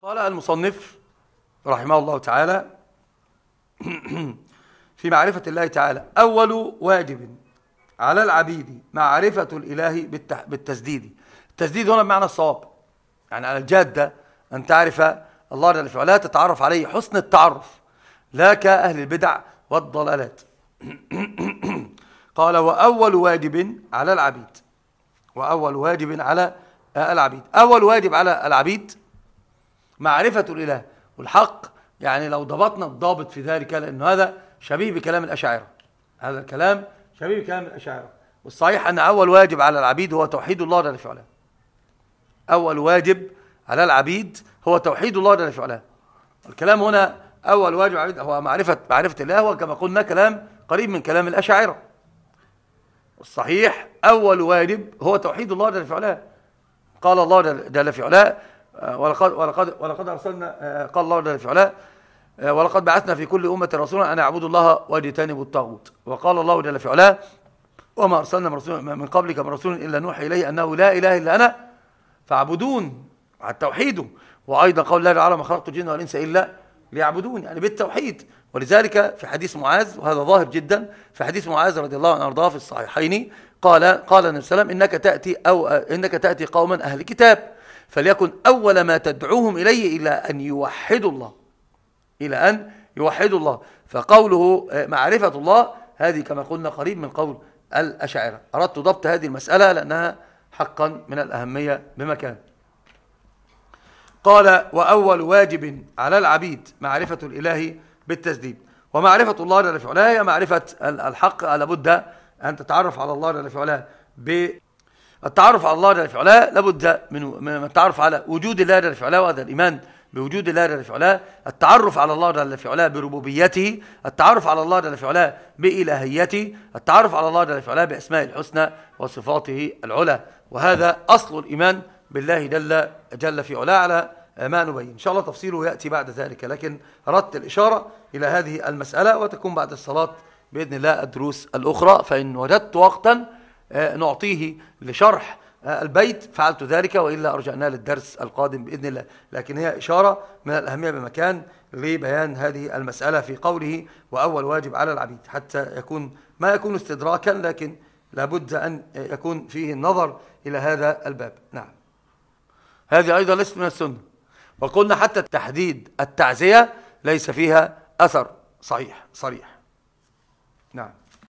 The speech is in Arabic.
قال المصنف رحمه الله تعالى في معرفة الله تعالى: أول واجب على العبيد معرفة الإله بالتسديد. التسديد هنا بمعنى الصواب، يعني على الجادة، أن تعرف الله جل وعلا، تتعرف عليه حسن التعرف، لا كأهل البدع والضلالات. قال: وأول واجب على العبيد، وأول واجب على العبيد، أول واجب على العبيد معرفة الإله والحق. يعني لو ضبطنا الضابط في ذلك، لأنه هذا شبيه بكلام الأشاعرة، هذا الكلام شبيه بكلام الأشاعرة، والصحيح أن أول واجب على العبيد هو توحيد الله جل وعلا. أول واجب على العبيد هو توحيد الله جل وعلا. الكلام هنا أول واجب على العبيد هو معرفة الله، وكما قلنا كلام قريب من كلام الأشاعرة. الصحيح أول واجب هو توحيد الله جل وعلا. قال الله جل وعلا: ولقد أرسلنا، قال الله جل وعلا: ولقد بعثنا في كل أمة رسولا أن يعبدوا الله واجتنبوا الطاغوت. وقال الله جل وعلا: وما أرسلنا من قبلك من رسول إلا نوحي إليه أنه لا إله إلا أنا فاعبدون، على التوحيد. وأيضا قول الله تعالى: ما خلقت الجن والإنس إلا ليعبدون، يعني بالتوحيد. ولذلك في حديث معاذ، وهذا ظاهر جدا، في حديث معاذ رضي الله عنه وارضاه في الصحيحين، قال النبي صلى الله عليه وسلم: إنك تأتي قوما أهل كتاب، فليكن أول ما تدعوهم إليه إلى أن يوحدوا الله، إلى أن يوحدوا الله. فقوله معرفة الله هذه كما قلنا قريب من قول الأشاعرة. أردت ضبط هذه المسألة لأنها حقا من الأهمية بمكان. قال: وأول واجب على العبيد معرفة الإله بالتسديد. ومعرفة الله جل وعلا هي معرفة الحق. لابد أن تتعرف على الله جل وعلا. التعرف على الله جل وعلا لابد من التعرف على وجود الله جل وعلا، وهذا الإيمان بوجود الله جل وعلا، التعرف على الله جل وعلا بربوبيته، التعرف على الله جل وعلا بإلهيته، التعرف على الله جل وعلا بأسماء الحسنى وصفاته العلى. وهذا أصل الإيمان بالله جل في علاه، على ما نبين. إن شاء الله تفصيله يأتي بعد ذلك، لكن أردت الإشارة إلى هذه المسألة، وتكون بعد الصلاة بإذن الله الدروس الأخرى. فإن وجدت وقتا نعطيه لشرح البيت فعلت ذلك، وإلا أرجعنا للدرس القادم بإذن الله. لكن هي إشارة من الأهمية بمكان لبيان هذه المسألة في قوله: وأول واجب على العبيد، حتى يكون ما يكون استدراكا، لكن لابد أن يكون فيه النظر إلى هذا الباب. نعم، هذه أيضا ليست من السنة. وقلنا حتى تحديد التعزية ليس فيها أثر صحيح صريح. نعم.